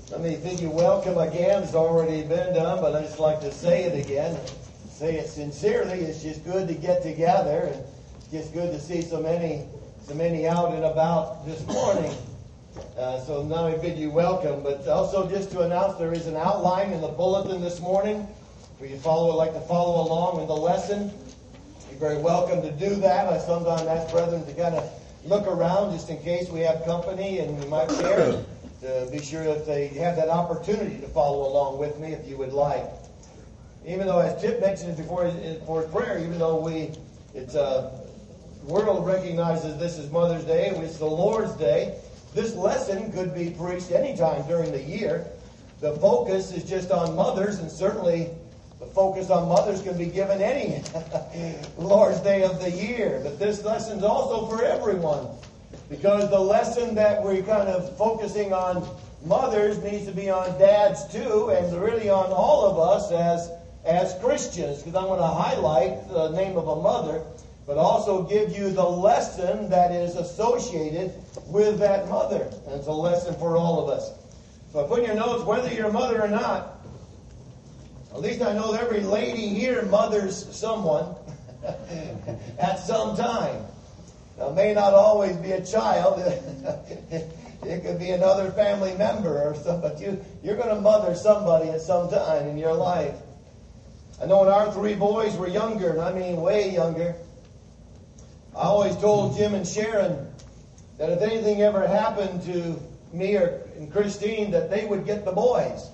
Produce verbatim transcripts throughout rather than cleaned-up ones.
Let me bid you welcome again. It's already been done, but I just like to say it again. Say it sincerely. It's just good to get together, and it's just good to see so many, so many out and about this morning. Uh, so now I bid you welcome, but also just to announce there is an outline in the bulletin this morning. If you follow, like to follow along with the lesson, you're very welcome to do that. I sometimes ask brethren to kind of look around just in case we have company and we might share. To be sure that they have that opportunity to follow along with me if you would like. Even though, as Chip mentioned before, for prayer, even though we, it's a world recognizes this is Mother's Day, it's the Lord's Day, this lesson could be preached anytime during the year. The focus is just on mothers, and certainly the focus on mothers can be given any Lord's Day of the year. But this lesson is also for everyone. Because the lesson that we're kind of focusing on mothers needs to be on dads too, and really on all of us as, as Christians. Because I'm going to highlight the name of a mother, but also give you the lesson that is associated with that mother. And it's a lesson for all of us. So I put in your notes, whether you're a mother or not, at least I know every lady here mothers someone at some time. Now, it may not always be a child. It could be another family member or something. But you, you're going to mother somebody at some time in your life. I know when our three boys were younger, and I mean way younger, I always told Jim and Sharon that if anything ever happened to me or and Christine, that they would get the boys.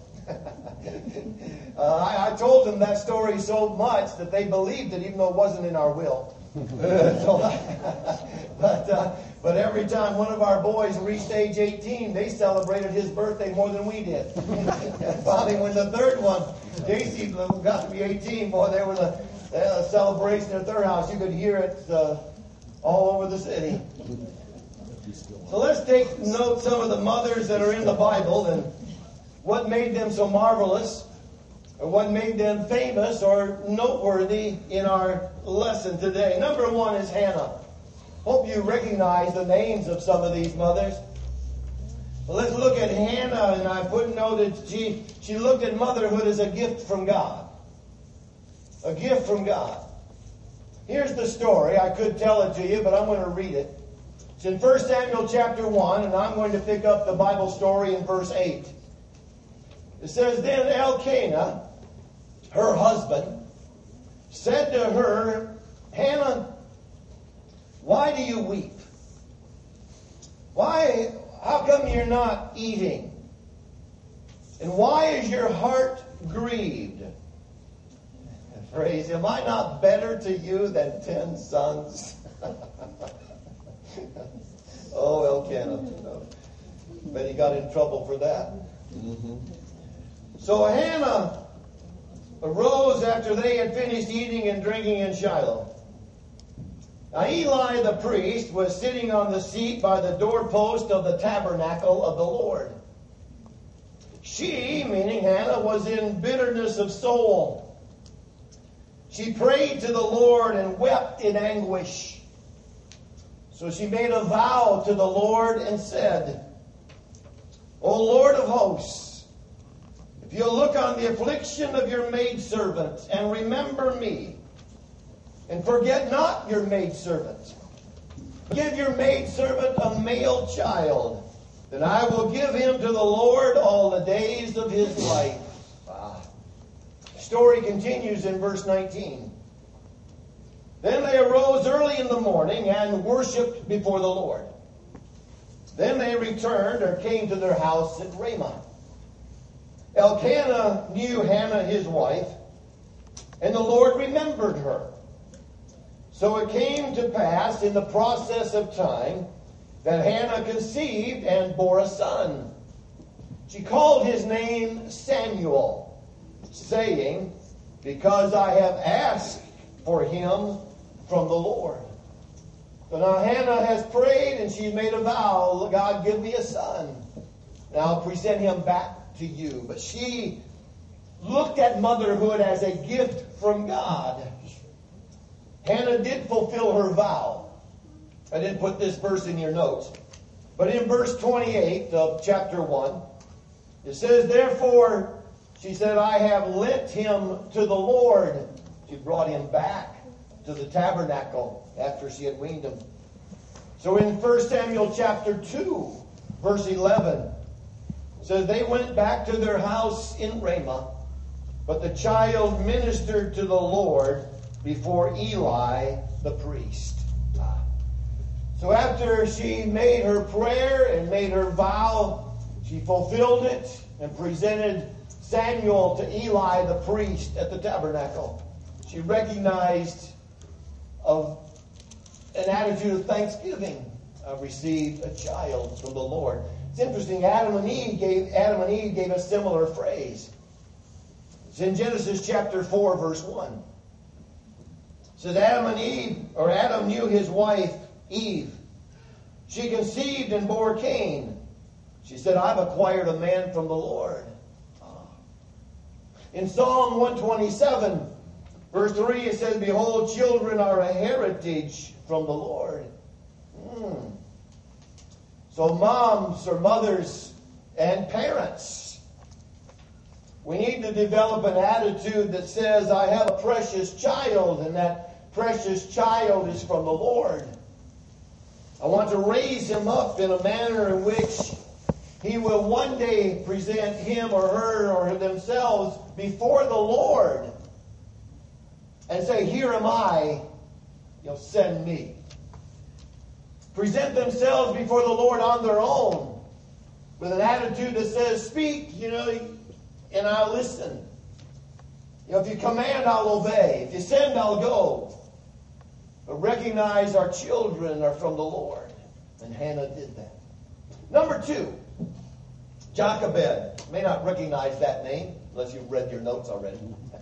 uh, I, I told them that story so much that they believed it, even though it wasn't in our will. so, but uh, but every time one of our boys reached age eighteen, they celebrated his birthday more than we did. And finally, when the third one, J C, got to be eighteen, boy, there was a, a celebration at their house. You could hear it uh, all over the city. So let's take note some of the mothers that are in the Bible and what made them so marvelous, or what made them famous or noteworthy in our lesson today. Number one is Hannah. Hope you recognize the names of some of these mothers. Well, let's look at Hannah, and I put noted she, she looked at motherhood as a gift from God. A gift from God. Here's the story. I could tell it to you, but I'm going to read it. It's in First Samuel chapter one, and I'm going to pick up the Bible story in verse eight. It says, Then Elkanah, her husband, said to her, Hannah, why do you weep? Why, how come you're not eating? And why is your heart grieved? Phrase, am I not better to you than ten sons? Oh, Elkanah. No. Bet he got in trouble for that. Mm-hmm. So Hannah arose after they had finished eating and drinking in Shiloh. Now Eli the priest was sitting on the seat by the doorpost of the tabernacle of the Lord. She, meaning Hannah, was in bitterness of soul. She prayed to the Lord and wept in anguish. So she made a vow to the Lord and said, O Lord of hosts, if you'll look on the affliction of your maidservant and remember me, and forget not your maidservant, give your maidservant a male child, then I will give him to the Lord all the days of his life. Ah. The story continues in verse nineteen. Then they arose early in the morning and worshipped before the Lord. Then they returned or came to their house at Ramah. Elkanah knew Hannah his wife, and the Lord remembered her. So it came to pass in the process of time that Hannah conceived and bore a son. She called his name Samuel, saying, Because I have asked for him from the Lord. So now Hannah has prayed and she's made a vow, God, give me a son. And I'll present him back to you. But she looked at motherhood as a gift from God. Hannah did fulfill her vow. I didn't put this verse in your notes. But in verse twenty-eight of chapter one, It says, therefore, she said, I have lent him to the Lord. She brought him back to the tabernacle after she had weaned him. So in First Samuel chapter two, verse eleven, it says, they went back to their house in Ramah, but the child ministered to the Lord before Eli the priest. So after she made her prayer and made her vow, she fulfilled it and presented Samuel to Eli the priest at the tabernacle. She recognized of an attitude of thanksgiving. I received a child from the Lord. It's interesting. Adam and Eve gave Adam and Eve gave a similar phrase. It's in Genesis chapter four, verse one. It says Adam and Eve, or Adam knew his wife Eve. She conceived and bore Cain. She said, I've acquired a man from the Lord. In Psalm one twenty-seven, verse three, it says, behold, children are a heritage from the Lord. Hmm. So moms or mothers and parents, we need to develop an attitude that says, I have a precious child, and that precious child is from the Lord. I want to raise him up in a manner in which he will one day present him or her or themselves before the Lord and say, here am I, you'll send me. Present themselves before the Lord on their own with an attitude that says, speak, you know, and I'll listen. You know, if you command, I'll obey. If you send, I'll go. But recognize our children are from the Lord. And Hannah did that. Number two, Jochebed. You may not recognize that name unless you've read your notes already.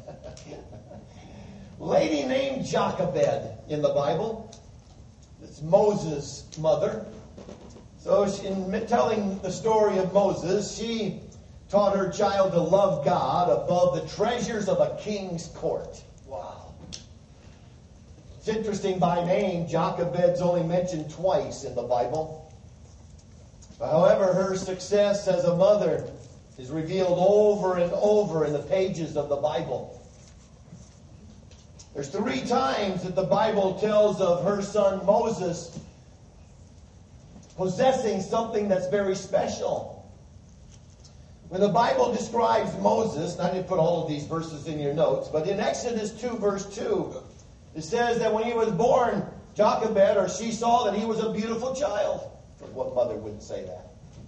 Lady named Jochebed in the Bible. It's Moses' mother. So in telling the story of Moses, she taught her child to love God above the treasures of a king's court. Wow. It's interesting by name. Jochebed's only mentioned twice in the Bible. However, her success as a mother is revealed over and over in the pages of the Bible. There's three times that the Bible tells of her son Moses possessing something that's very special. When the Bible describes Moses, and I didn't put all of these verses in your notes, but in Exodus two, verse two, it says that when he was born, Jochebed, or she saw that he was a beautiful child. What mother wouldn't say that?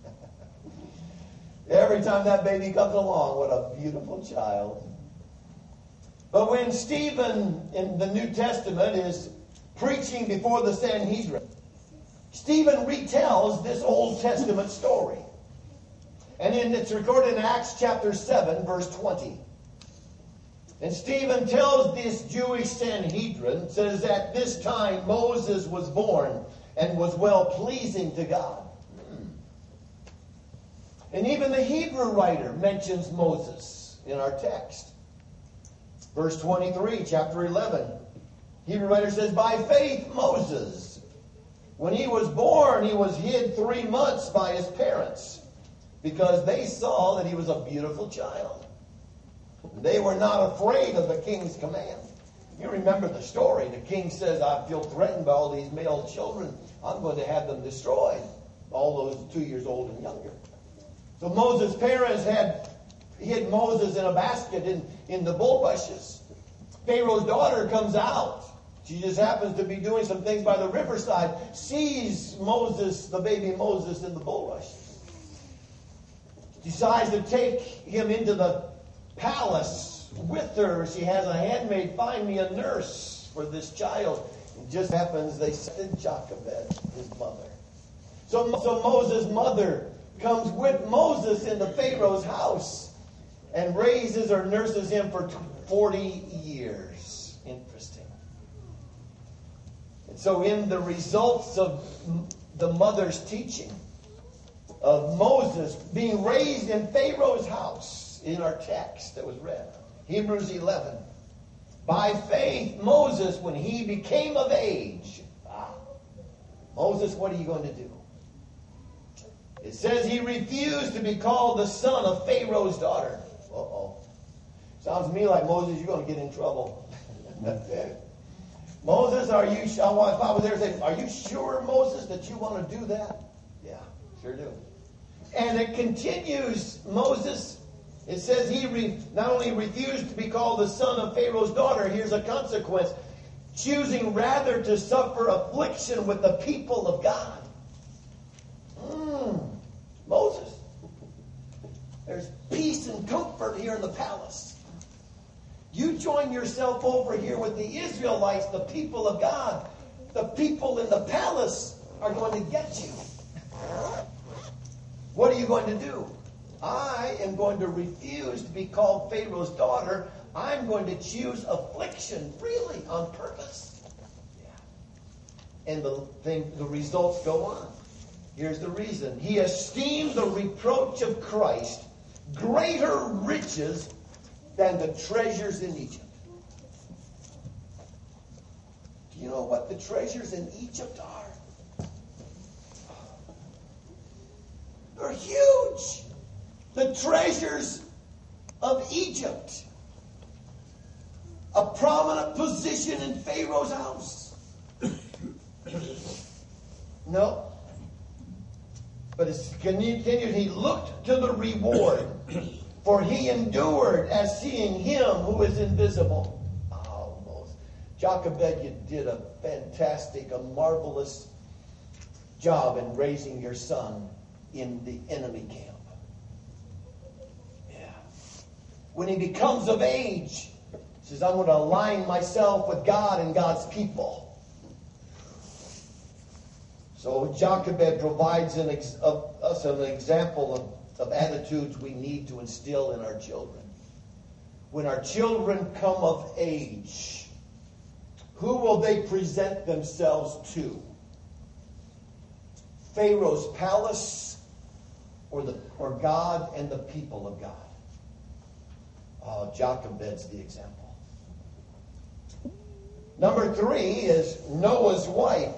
Every time that baby comes along, what a beautiful child. But when Stephen in the New Testament is preaching before the Sanhedrin, Stephen retells this Old Testament story. And in, it's recorded in Acts chapter seven, verse twenty. And Stephen tells this Jewish Sanhedrin, says at this time Moses was born and was well-pleasing to God. And even the Hebrew writer mentions Moses in our text. Verse twenty-three, chapter eleven. Hebrew writer says, by faith Moses, when he was born, he was hid three months by his parents, because they saw that he was a beautiful child. They were not afraid of the king's command. You remember the story. The king says, I feel threatened by all these male children. I'm going to have them destroyed. All those two years old and younger. So Moses' parents had hid Moses in a basket in, in the bulrushes. Pharaoh's daughter comes out. She just happens to be doing some things by the riverside. Sees Moses, the baby Moses, in the bulrush. Decides to take him into the palace with her. She has a handmaid, find me a nurse for this child. It just happens they sent Jochebed, his mother. So, so Moses' mother comes with Moses into Pharaoh's house and raises or nurses him for forty years. Interesting. And so in the results of the mother's teaching of Moses being raised in Pharaoh's house in our text that was read, Hebrews eleven. By faith, Moses, when he became of age, ah, Moses, what are you going to do? It says he refused to be called the son of Pharaoh's daughter. Uh-oh. Sounds to me like, Moses, you're going to get in trouble. Moses, are you, if I was there, say, are you sure, Moses, that you want to do that? Yeah, sure do. And it continues, Moses, it says he re, not only refused to be called the son of Pharaoh's daughter, here's a consequence, choosing rather to suffer affliction with the people of God. Mm, Moses, there's peace and comfort here in the palace. You join yourself over here with the Israelites, the people of God. The people in the palace are going to get you. What are you going to do? I am going to refuse to be called Pharaoh's daughter. I'm going to choose affliction freely on purpose. Yeah. And the thing, the results go on. Here's the reason. He esteemed the reproach of Christ greater riches than the treasures in Egypt. Do you know what the treasures in Egypt are? They're huge. The treasures of Egypt. A prominent position in Pharaoh's house. No. But it's continued. He looked to the reward. For he endured as seeing him who is invisible. Oh, Moses. Jochebed, you did a fantastic, a marvelous job in raising your son in the enemy camp. Yeah. When he becomes of age, he says, I'm going to align myself with God and God's people. So Jochebed provides an ex- of, us an example of of attitudes we need to instill in our children. When our children come of age, who will they present themselves to? Pharaoh's palace or the or God and the people of God? Oh, Jochebed's the example. Number three is Noah's wife.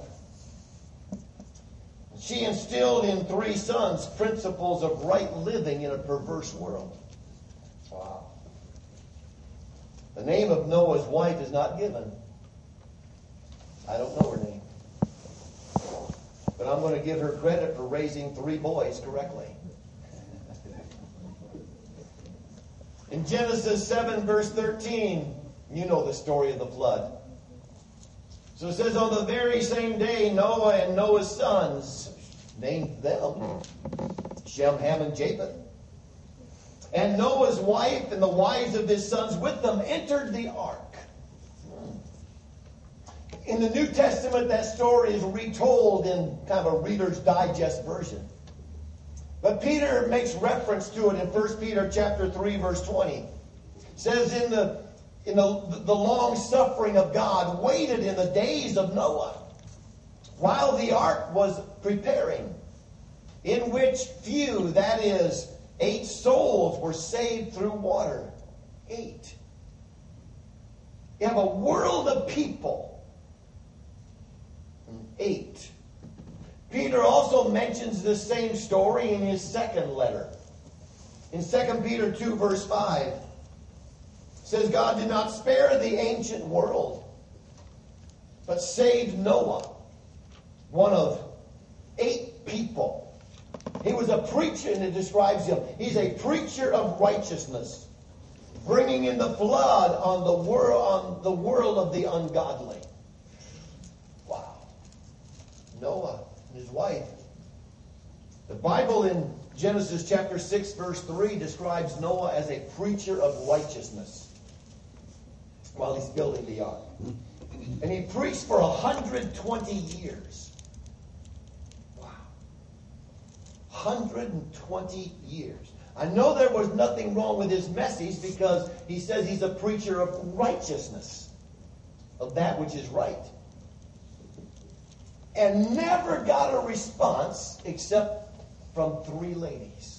She instilled in three sons principles of right living in a perverse world. Wow. The name of Noah's wife is not given. I don't know her name. But I'm going to give her credit for raising three boys correctly. In Genesis seven, verse thirteen, you know the story of the flood. So it says, on the very same day, Noah and Noah's sons, named them Shem, Ham, and Japheth, and Noah's wife and the wives of his sons with them entered the ark. In the New Testament, that story is retold in kind of a Reader's Digest version. But Peter makes reference to it in First Peter chapter three, verse twenty. It says, in the in the, the long suffering of God waited in the days of Noah, while the ark was preparing, in which few, that is, eight souls were saved through water. Eight. You have a world of people. Eight. Peter also mentions this same story in his second letter. In Second Peter two, verse five, it says, God did not spare the ancient world, but saved Noah, one of eight people. He was a preacher, and it describes him. He's a preacher of righteousness, bringing in the flood on the world, on the world of the ungodly. Wow. Noah and his wife. The Bible in Genesis chapter six, verse three describes Noah as a preacher of righteousness while he's building the ark. And he preached for one hundred twenty years. Wow. one hundred twenty years. I know there was nothing wrong with his message because he says he's a preacher of righteousness, of that which is right. And never got a response except from three ladies.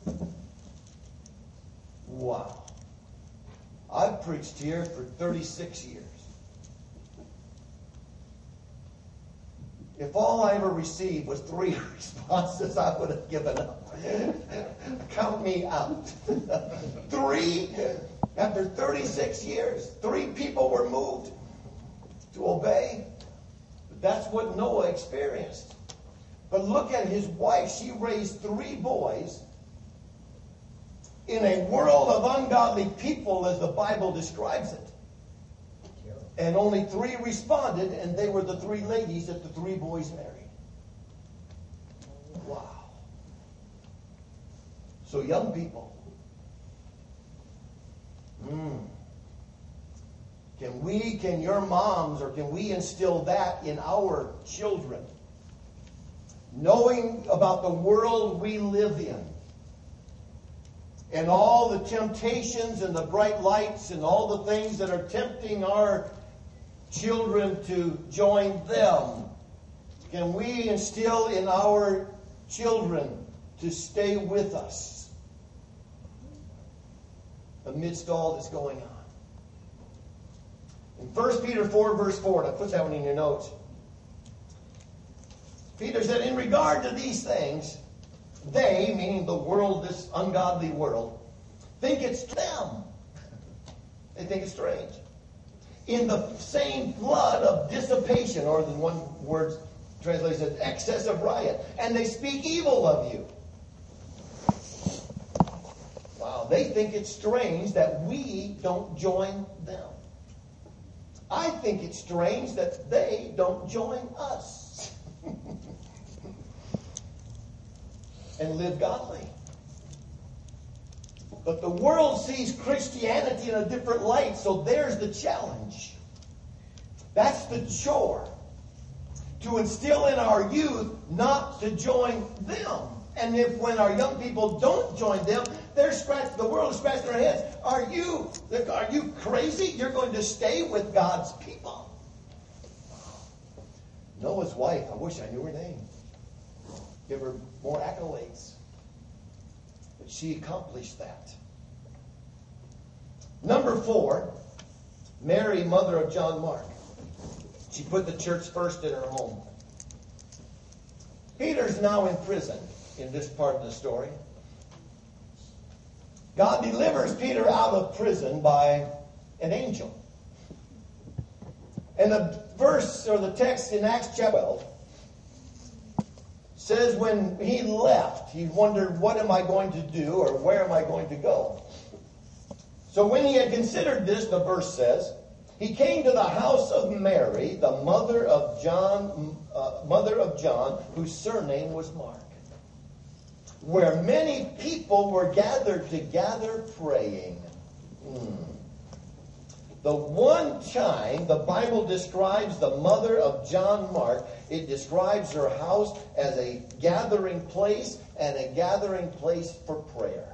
Wow. I've preached here for thirty-six years. If all I ever received was three responses, I would have given up. Count me out. Three? After thirty-six years, three people were moved to obey. But that's what Noah experienced. But look at his wife. She raised three boys in a world of ungodly people, as the Bible describes it. And only three responded, and they were the three ladies that the three boys married. Wow. So young people, mm, can we, can your moms, or can we instill that in our children? Knowing about the world we live in, and all the temptations and the bright lights and all the things that are tempting our children to join them, can we instill in our children to stay with us amidst all that's going on? In First Peter four, verse four, and I put that one in your notes. Peter said, in regard to these things, they, meaning the world, this ungodly world, think it's them. They think it's strange. In the same flood of dissipation, or the one word translated excess of riot, and they speak evil of you. Wow, they think it's strange that we don't join them. I think it's strange that they don't join us and live godly. But the world sees Christianity in a different light, so there's the challenge. That's the chore. To instill in our youth not to join them. And if when our young people don't join them, they're scratching, the world is scratching their heads. Are you, are you crazy? You're going to stay with God's people. Noah's wife, I wish I knew her name. Give her more accolades. But she accomplished that. Number four, Mary, mother of John Mark. She put the church first in her home. Peter's now in prison in this part of the story. God delivers Peter out of prison by an angel. And the verse, or the text in Acts chapter twelve, says when he left, he wondered, what am I going to do, or where am I going to go? So when he had considered this, the verse says, he came to the house of Mary, the mother of John, uh, mother of John, whose surname was Mark, where many people were gathered together praying. Hmm. The one time the Bible describes the mother of John Mark, it describes her house as a gathering place and a gathering place for prayer.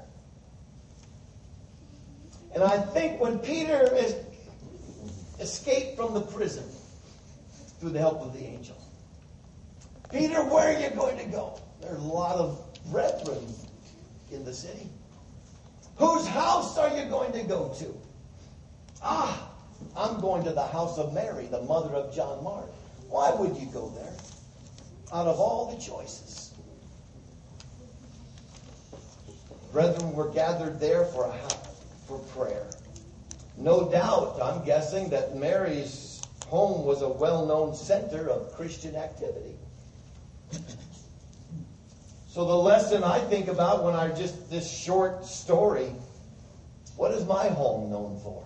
And I think when Peter is escaped from the prison through the help of the angel, Peter, where are you going to go? There are a lot of brethren in the city. Whose house are you going to go to? Ah, I'm going to the house of Mary, the mother of John Mark. Why would you go there? Out of all the choices. Brethren were gathered there for a house, for prayer. No doubt, I'm guessing, that Mary's home was a well-known center of Christian activity. So the lesson I think about when I just, this short story, what is my home known for?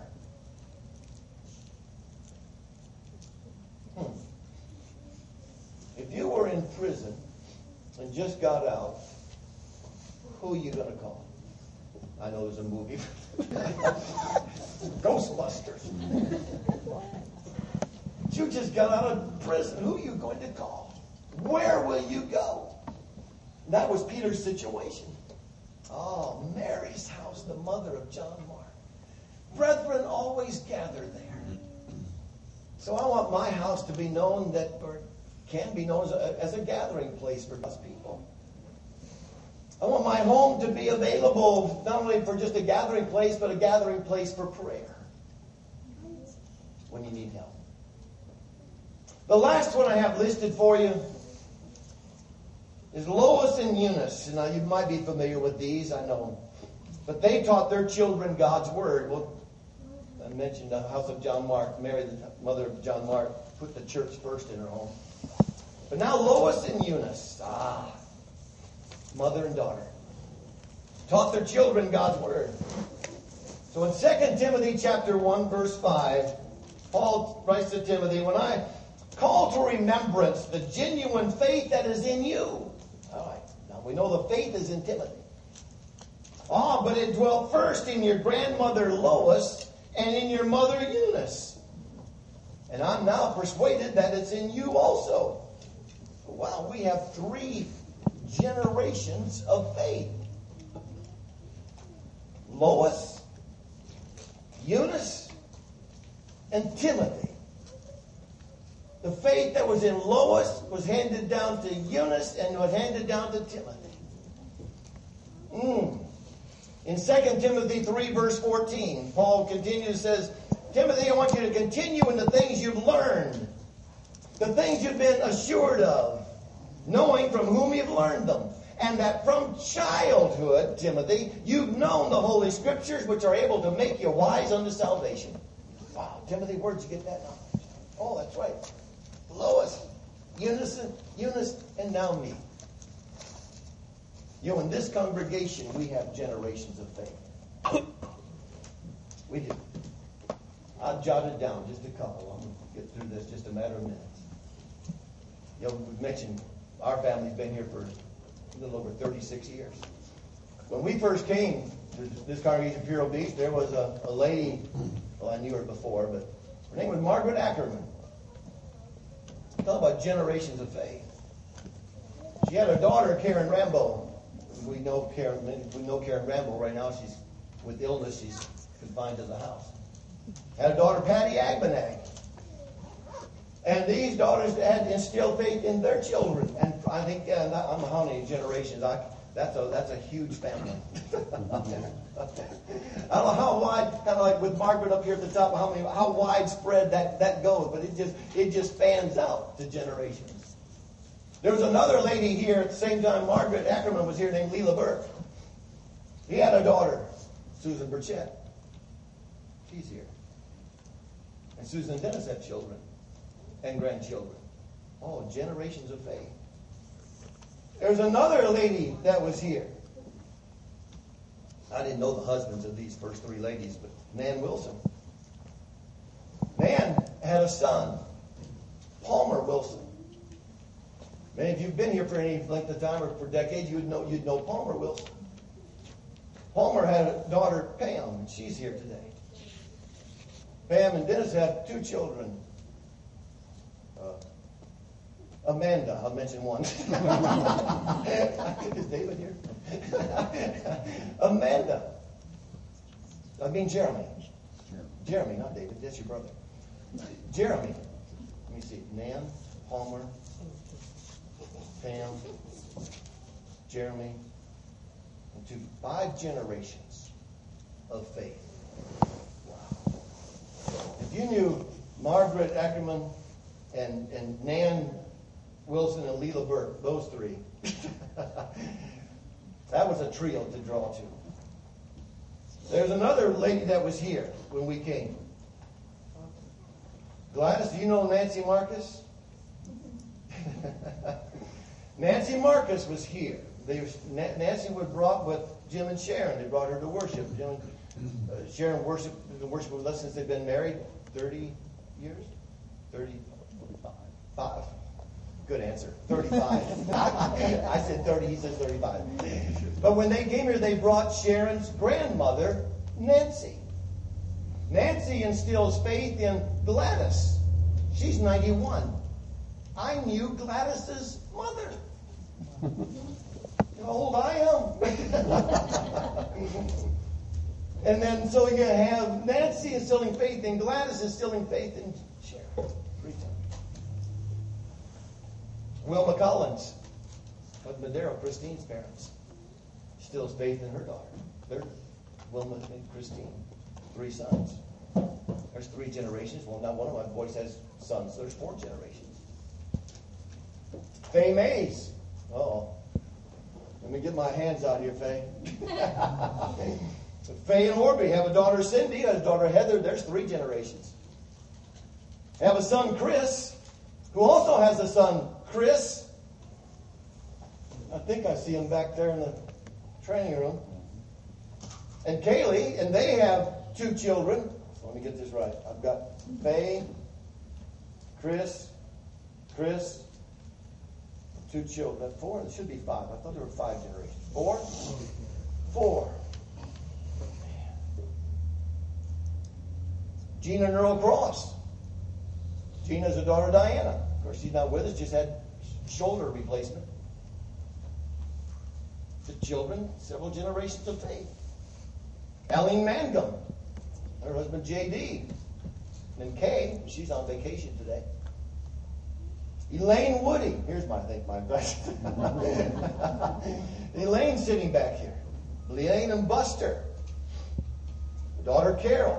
Hmm. If you were in prison and just got out, who are you going to call? I know there's a movie. Ghostbusters. You just got out of prison. Who are you going to call? Where will you go? And that was Peter's situation. Oh, Mary's house, the mother of John Mark. Brethren always gather there. So I want my house to be known that, or can be known as a, as a gathering place for God's people. I want my home to be available not only for just a gathering place, but a gathering place for prayer when you need help. The last one I have listed for you is Lois and Eunice. Now, you might be familiar with these, I know. But they taught their children God's Word. Well, I mentioned the house of John Mark. Mary, the mother of John Mark, put the church first in her home. But now Lois and Eunice, ah, mother and daughter, taught their children God's Word. So in Second Timothy chapter one, verse five, Paul writes to Timothy, when I call to remembrance the genuine faith that is in you. All right, now we know the faith is in Timothy. Ah, but it dwelt first in your grandmother Lois and in your mother Eunice. And I'm now persuaded that it's in you also. Wow, we have three generations of faith. Lois, Eunice, and Timothy. The faith that was in Lois was handed down to Eunice and was handed down to Timothy. Mm. In Second Timothy three, verse fourteen, Paul continues, says, Timothy, I want you to continue in the things you've learned, the things you've been assured of, knowing from whom you've learned them, and that from childhood, Timothy, you've known the Holy Scriptures, which are able to make you wise unto salvation. Wow, Timothy, where'd you get that knowledge? Oh, that's right. Lois, Eunice, Eunice, and now me. You know, in this congregation, we have generations of faith. We do. I've jotted down just a couple. I'm going to get through this just a matter of minutes. You know, we've mentioned our family's been here for a little over thirty-six years. When we first came to this congregation of Vero Beach, there was a, a lady, well, I knew her before, but her name was Margaret Ackerman. Talk about generations of faith. She had a daughter, Karen Rambo. We know Karen, we know Karen Rambo right now. She's with illness. She's confined to the house. Had a daughter, Patty Agbanag. And these daughters had instilled faith in their children. And I think, uh, I don't know how many generations. I, that's a that's a huge family. I don't know how wide, kind of like with Margaret up here at the top, how many, how widespread that, that goes. But it just it just fans out to generations. There was another lady here at the same time Margaret Ackerman was here named Leela Burke. He had a daughter, Susan Burchett. She's here. And Susan and Dennis have children and grandchildren. Oh, generations of faith. There's another lady that was here. I didn't know the husbands of these first three ladies, but Nan Wilson. Nan had a son, Palmer Wilson. Many of you have been here for any length of time or for decades, you'd know you'd know Palmer Wilson. Palmer had a daughter, Pam, and she's here today. Pam and Dennis have two children. Uh, Amanda, I'll mention one. Is David here? Amanda. I mean Jeremy. Jeremy, not David. That's your brother. Jeremy. Let me see. Nan, Palmer, Pam, Jeremy, and two, five generations of faith. Wow. If you knew Margaret Ackerman and, and Nan Wilson and Leela Burke, those three, that was a trio to draw to. There's another lady that was here when we came. Gladys, do you know Nancy Marcus? Nancy Marcus was here. They was, Nancy was brought with Jim and Sharon. They brought her to worship. Jim and, uh, Sharon worshiped, been worshiping with us since they've been married. thirty years? thirty-five. Good answer. thirty-five. I said thirty, he says thirty-five. But when they came here, they brought Sharon's grandmother, Nancy. Nancy instills faith in Gladys. She's ninety-one. I knew Gladys's mother. You know how old I am? And then so you have Nancy instilling faith in Gladys, instilling faith in Sharon. Wilma Collins of Madero, Christine's parents, instills faith in her daughter. They're Wilma and Christine, three sons. There's three generations. Well, now one of my boys has sons. So there's four generations. Faye Mays. Uh-oh. Let me get my hands out here, Faye. Faye and Orby have a daughter, Cindy, a daughter, Heather. There's three generations. They have a son, Chris, who also has a son, Chris. I think I see him back there in the training room. And Kaylee, and they have two children. So let me get this right. I've got Faye, Chris, Chris, two children. Four? It should be five. I thought there were five generations. Four? Four. Gina and Earl Cross. Gina's a daughter, Diana. Of course, she's not with us. Just had shoulder replacement. The children, several generations of faith. Aline Mangum. Her husband, J D. And Kay, she's on vacation today. Elaine Woody. Here's my thing, my glasses. Elaine sitting back here. Elaine and Buster. Her daughter, Carol.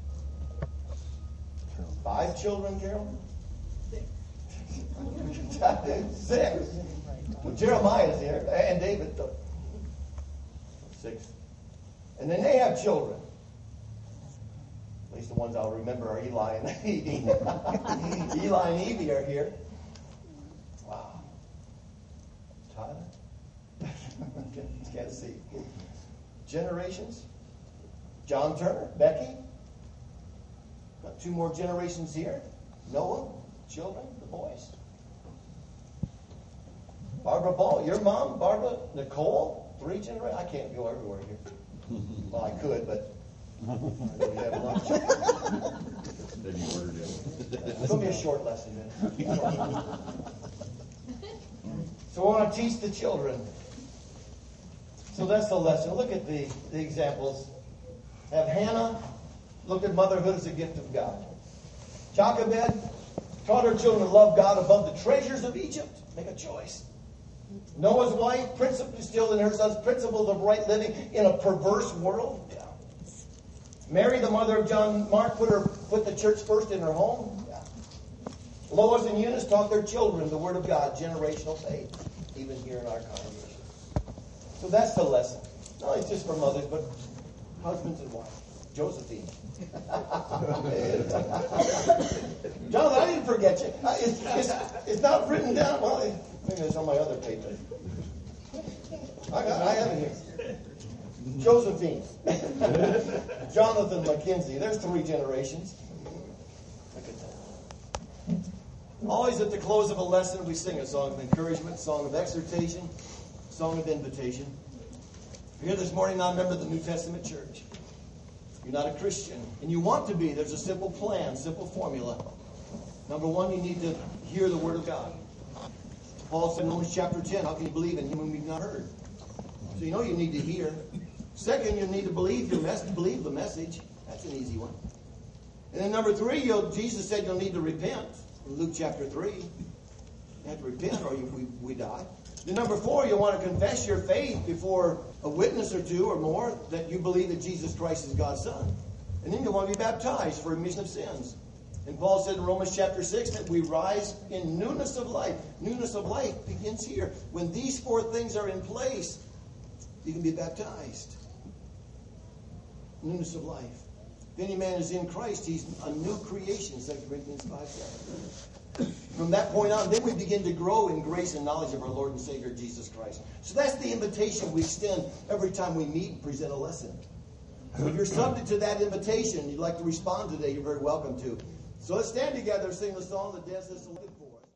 Five children, Carol? Six. Six. Well, Jeremiah's here. And David. Six. And then they have children. At least the ones I'll remember are Eli and Evie. Eli and Evie are here. Wow. Tyler? Can't see. Generations. John Turner, Becky. Got two more generations here. Noah, children, the boys. Barbara Ball, your mom, Barbara, Nicole, three generations. I can't go everywhere here. Well, I could, but I really have lunch. Then you ordered it. It's going to be a short lesson then. So I want to teach the children. So that's the lesson. Look at the, the examples. Have Hannah looked at motherhood as a gift of God. Jochebed taught her children to love God above the treasures of Egypt. Make a choice. Noah's wife principle instilled in her sons principles of right living in a perverse world. Yeah. Mary, the mother of John Mark, put her put the church first in her home. Yeah. Lois and Eunice taught their children the Word of God, generational faith, even here in our congregation. So that's the lesson. Not only just for mothers, but husbands and wives. Josephine. Jonathan, I didn't forget you. Uh, It's, it's, it's not written down. Well, it, maybe it's on my other paper. I, got, I have it here. Josephine. Jonathan McKenzie. There's three generations. Look at that. Always at the close of a lesson, we sing a song of encouragement, song of exhortation, song of invitation. You're here this morning, not a member of the New Testament church. You're not a Christian, and you want to be. There's a simple plan, simple formula. Number one, you need to hear the Word of God. Paul said in Romans chapter ten, how can you believe in Him whom you've not heard? So you know you need to hear. Second, you need to believe your message. Believe the message. That's an easy one. And then number three, you'll, Jesus said you'll need to repent. In Luke chapter three, you have to repent or you, we, we die. Then number four, you'll want to confess your faith before a witness or two or more that you believe that Jesus Christ is God's Son. And then you'll want to be baptized for remission of sins. And Paul said in Romans chapter six that we rise in newness of life. Newness of life begins here. When these four things are in place, you can be baptized. Newness of life. If any man is in Christ, he's a new creation, Second Corinthians five seven. From that point on, then we begin to grow in grace and knowledge of our Lord and Savior Jesus Christ. So that's the invitation we extend every time we meet and present a lesson. So if you're subject to that invitation, you'd like to respond today, you're very welcome to. So let's stand together, sing the song that dances.